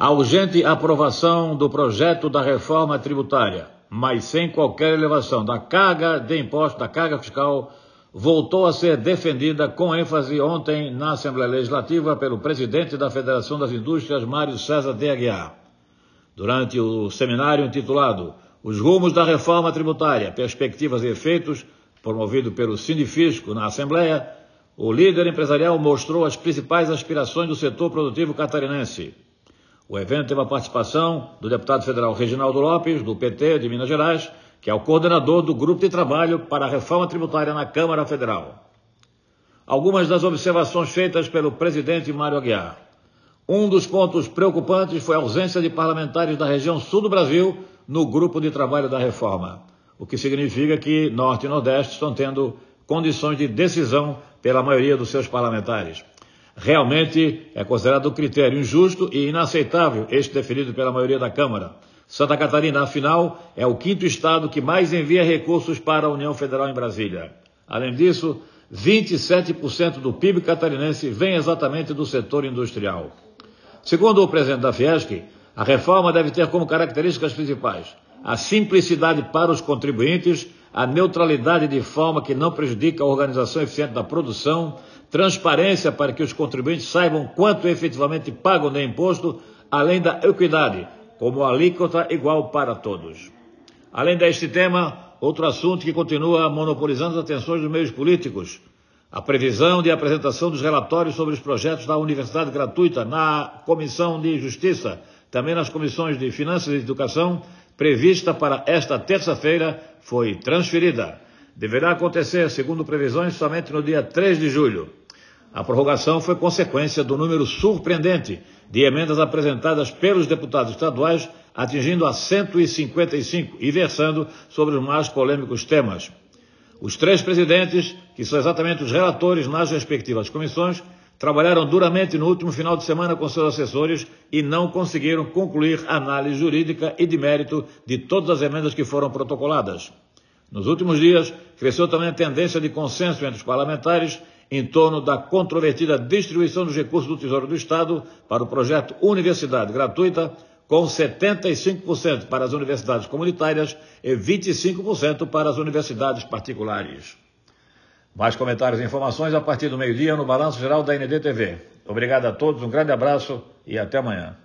A urgente aprovação do projeto da reforma tributária, mas sem qualquer elevação da carga de imposto, da carga fiscal, voltou a ser defendida com ênfase ontem na Assembleia Legislativa pelo presidente da Federação das Indústrias, Mário César de Aguiar. Durante o seminário intitulado Os Rumos da Reforma Tributária, Perspectivas e Efeitos, promovido pelo Sindifisco na Assembleia, o líder empresarial mostrou as principais aspirações do setor produtivo catarinense. O evento teve a participação do deputado federal Reginaldo Lopes, do PT de Minas Gerais, que é o coordenador do Grupo de Trabalho para a Reforma Tributária na Câmara Federal. Algumas das observações feitas pelo presidente Mário Aguiar. Um dos pontos preocupantes foi a ausência de parlamentares da região sul do Brasil no Grupo de Trabalho da Reforma, o que significa que Norte e Nordeste estão tendo condições de decisão pela maioria dos seus parlamentares. Realmente é considerado um critério injusto e inaceitável este definido pela maioria da Câmara. Santa Catarina, afinal, é o quinto estado que mais envia recursos para a União Federal em Brasília. Além disso, 27% do PIB catarinense vem exatamente do setor industrial. Segundo o presidente da Fiesc, a reforma deve ter como características principais a simplicidade para os contribuintes, a neutralidade de forma que não prejudica a organização eficiente da produção, transparência para que os contribuintes saibam quanto efetivamente pagam de imposto, além da equidade, como alíquota igual para todos. Além deste tema, outro assunto que continua monopolizando as atenções dos meios políticos, a previsão de apresentação dos relatórios sobre os projetos da Universidade Gratuita na Comissão de Justiça, também nas comissões de Finanças e Educação, prevista para esta terça-feira, foi transferida. Deverá acontecer, segundo previsões, somente no dia 3 de julho. A prorrogação foi consequência do número surpreendente de emendas apresentadas pelos deputados estaduais, atingindo a 155 e versando sobre os mais polêmicos temas. Os três presidentes, que são exatamente os relatores nas respectivas comissões, trabalharam duramente no último final de semana com seus assessores e não conseguiram concluir a análise jurídica e de mérito de todas as emendas que foram protocoladas. Nos últimos dias, cresceu também a tendência de consenso entre os parlamentares em torno da controvertida distribuição dos recursos do Tesouro do Estado para o projeto Universidade Gratuita, com 75% para as universidades comunitárias e 25% para as universidades particulares. Mais comentários e informações a partir do meio-dia no Balanço Geral da NDTV. Obrigado a todos, um grande abraço e até amanhã.